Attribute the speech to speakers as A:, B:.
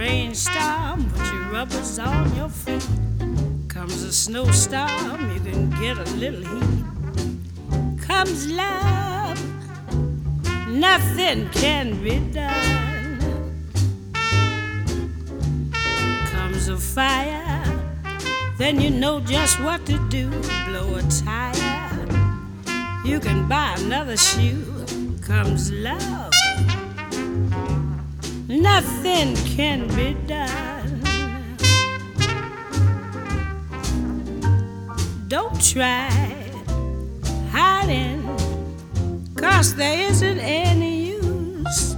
A: rainstorm, put your rubbers on your feet. Comes a snowstorm, you can get a little heat. Comes love, nothing can be done. Comes a fire, then you know just what to do. Blow a tire, you can buy another shoe. Comes love, nothing can be done. Don't try hiding, 'cause there isn't any use.